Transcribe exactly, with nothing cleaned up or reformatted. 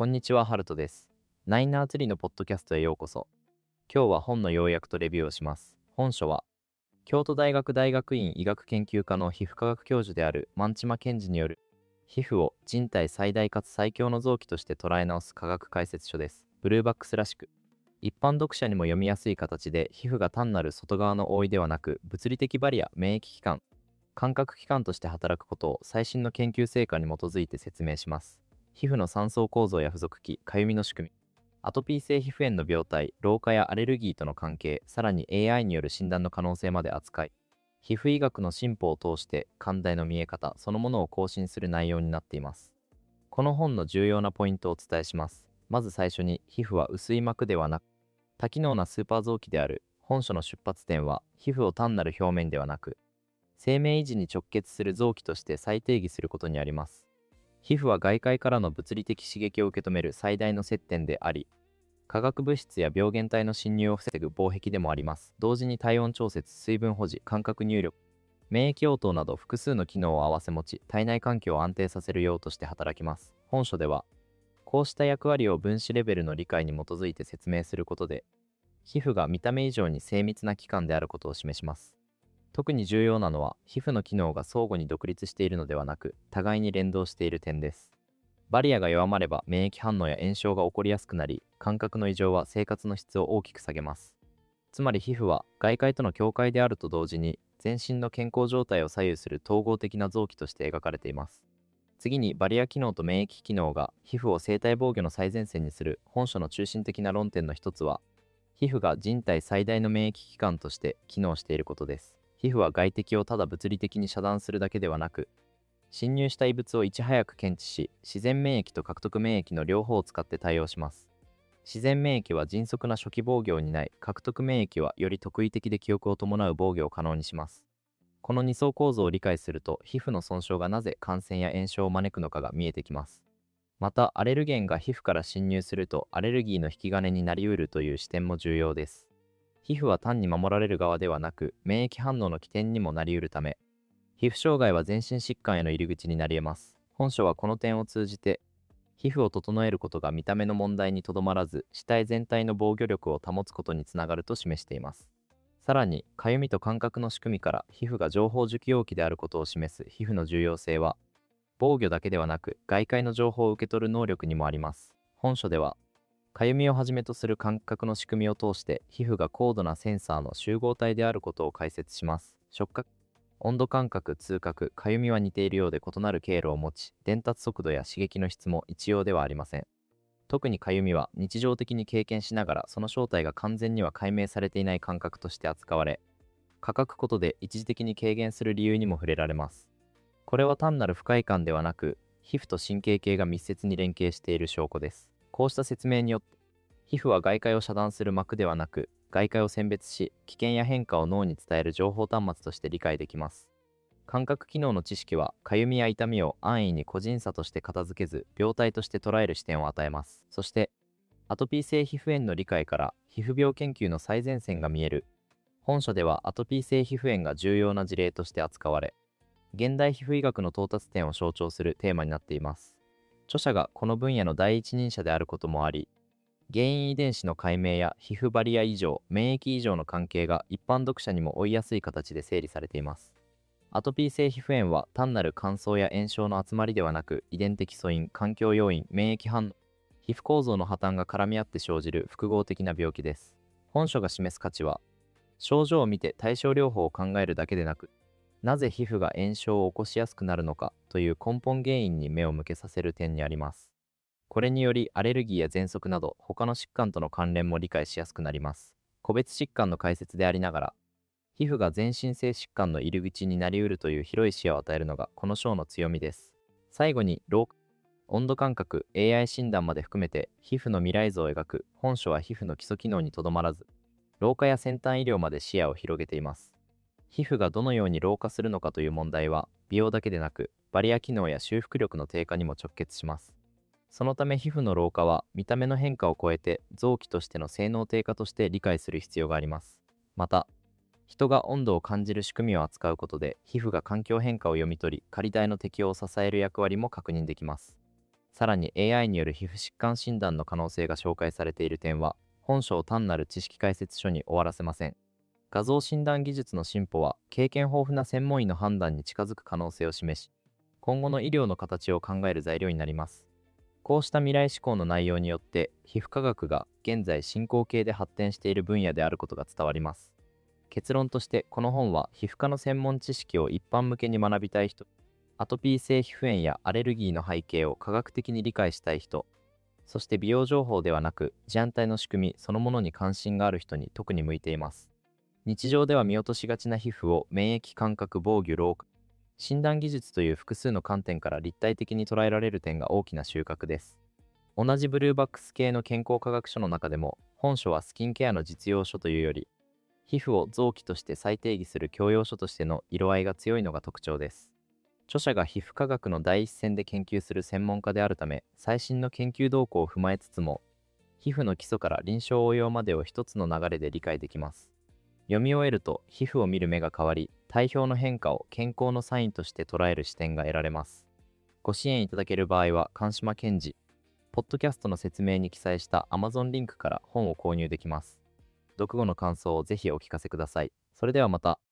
こんにちは、ハルトです。ナインナーツリーのポッドキャストへようこそ。今日は本の要約とレビューをします。本書は、京都大学大学院医学研究科の皮膚科学教授である万島健二による、皮膚を人体最大かつ最強の臓器として捉え直す科学解説書です。ブルーバックスらしく、一般読者にも読みやすい形で、皮膚が単なる外側の覆いではなく、物理的バリア、免疫器官、感覚器官として働くことを最新の研究成果に基づいて説明します。皮膚の三層構造や付属器、かゆみの仕組み、アトピー性皮膚炎の病態、老化やアレルギーとの関係、さらに エーアイ による診断の可能性まで扱い、皮膚医学の進歩を通して寛大の見え方そのものを更新する内容になっています。この本の重要なポイントをお伝えします。まず最初に、皮膚は薄い膜ではなく、多機能なスーパー臓器である。本書の出発点は、皮膚を単なる表面ではなく、生命維持に直結する臓器として再定義することにあります。皮膚は外界からの物理的刺激を受け止める最大の接点であり、化学物質や病原体の侵入を防ぐ防壁でもあります。同時に体温調節、水分保持、感覚入力、免疫応答など複数の機能を併せ持ち、体内環境を安定させるようとして働きます。本書では、こうした役割を分子レベルの理解に基づいて説明することで、皮膚が見た目以上に精密な器官であることを示します。特に重要なのは、皮膚の機能が相互に独立しているのではなく、互いに連動している点です。バリアが弱まれば免疫反応や炎症が起こりやすくなり、感覚の異常は生活の質を大きく下げます。つまり皮膚は外界との境界であると同時に、全身の健康状態を左右する統合的な臓器として描かれています。次に、バリア機能と免疫機能が皮膚を生体防御の最前線にする本書の中心的な論点の一つは、皮膚が人体最大の免疫器官として機能していることです。皮膚は外敵をただ物理的に遮断するだけではなく、侵入した異物をいち早く検知し、自然免疫と獲得免疫の両方を使って対応します。自然免疫は迅速な初期防御を担い、獲得免疫はより特異的で記憶を伴う防御を可能にします。この二層構造を理解すると、皮膚の損傷がなぜ感染や炎症を招くのかが見えてきます。また、アレルゲンが皮膚から侵入するとアレルギーの引き金になりうるという視点も重要です。皮膚は単に守られる側ではなく、免疫反応の起点にもなりうるため、皮膚障害は全身疾患への入り口になり得ます。本書はこの点を通じて、皮膚を整えることが見た目の問題にとどまらず、死体全体の防御力を保つことにつながると示しています。さらに、かゆみと感覚の仕組みから皮膚が情報受給容器であることを示す皮膚の重要性は、防御だけではなく、外界の情報を受け取る能力にもあります。本書では、かゆみをはじめとする感覚の仕組みを通して、皮膚が高度なセンサーの集合体であることを解説します。触覚、温度感覚、痛覚、かゆみは似ているようで異なる経路を持ち、伝達速度や刺激の質も一様ではありません。特にかゆみは日常的に経験しながら、その正体が完全には解明されていない感覚として扱われ、かかくことで一時的に軽減する理由にも触れられます。これは単なる不快感ではなく、皮膚と神経系が密接に連携している証拠です。こうした説明によって、皮膚は外界を遮断する膜ではなく、外界を選別し、危険や変化を脳に伝える情報端末として理解できます。感覚機能の知識は、かゆみや痛みを安易に個人差として片付けず、病態として捉える視点を与えます。そして、アトピー性皮膚炎の理解から、皮膚病研究の最前線が見える。本書では、アトピー性皮膚炎が重要な事例として扱われ、現代皮膚医学の到達点を象徴するテーマになっています。著者がこの分野の第一人者であることもあり、原因遺伝子の解明や皮膚バリア異常、免疫異常の関係が一般読者にも追いやすい形で整理されています。アトピー性皮膚炎は単なる乾燥や炎症の集まりではなく、遺伝的素因、環境要因、免疫反応、皮膚構造の破綻が絡み合って生じる複合的な病気です。本書が示す価値は、症状を見て対症療法を考えるだけでなく、なぜ皮膚が炎症を起こしやすくなるのかという根本原因に目を向けさせる点にあります。これによりアレルギーや喘息など他の疾患との関連も理解しやすくなります。個別疾患の解説でありながら、皮膚が全身性疾患の入り口になりうるという広い視野を与えるのがこの章の強みです。最後に、老化、温度感覚、エーアイ 診断まで含めて皮膚の未来図を描く本書は皮膚の基礎機能にとどまらず、老化や先端医療まで視野を広げています。皮膚がどのように老化するのかという問題は、美容だけでなく、バリア機能や修復力の低下にも直結します。そのため皮膚の老化は見た目の変化を超えて臓器としての性能低下として理解する必要があります。また、人が温度を感じる仕組みを扱うことで皮膚が環境変化を読み取り、仮体の適応を支える役割も確認できます。 さらに エーアイ による皮膚疾患診断の可能性が紹介されている点は、本書を単なる知識解説書に終わらせません。画像診断技術の進歩は、経験豊富な専門医の判断に近づく可能性を示し、今後の医療の形を考える材料になります。こうした未来志向の内容によって、皮膚科学が現在進行形で発展している分野であることが伝わります。結論として、この本は皮膚科の専門知識を一般向けに学びたい人、アトピー性皮膚炎やアレルギーの背景を科学的に理解したい人、そして美容情報ではなく事案体の仕組みそのものに関心がある人に特に向いています。日常では見落としがちな皮膚を免疫感覚防御老化診断技術という複数の観点から立体的に捉えられる点が大きな収穫です。同じブルーバックス系の健康科学書の中でも、本書はスキンケアの実用書というより、皮膚を臓器として再定義する教養書としての色合いが強いのが特徴です。著者が皮膚科学の第一線で研究する専門家であるため、最新の研究動向を踏まえつつも、皮膚の基礎から臨床応用までを一つの流れで理解できます。読み終えると、皮膚を見る目が変わり、体表の変化を健康のサインとして捉える視点が得られます。ご支援いただける場合は、菅島健二、ポッドキャストの説明に記載した Amazon リンクから本を購入できます。読後の感想をぜひお聞かせください。それではまた。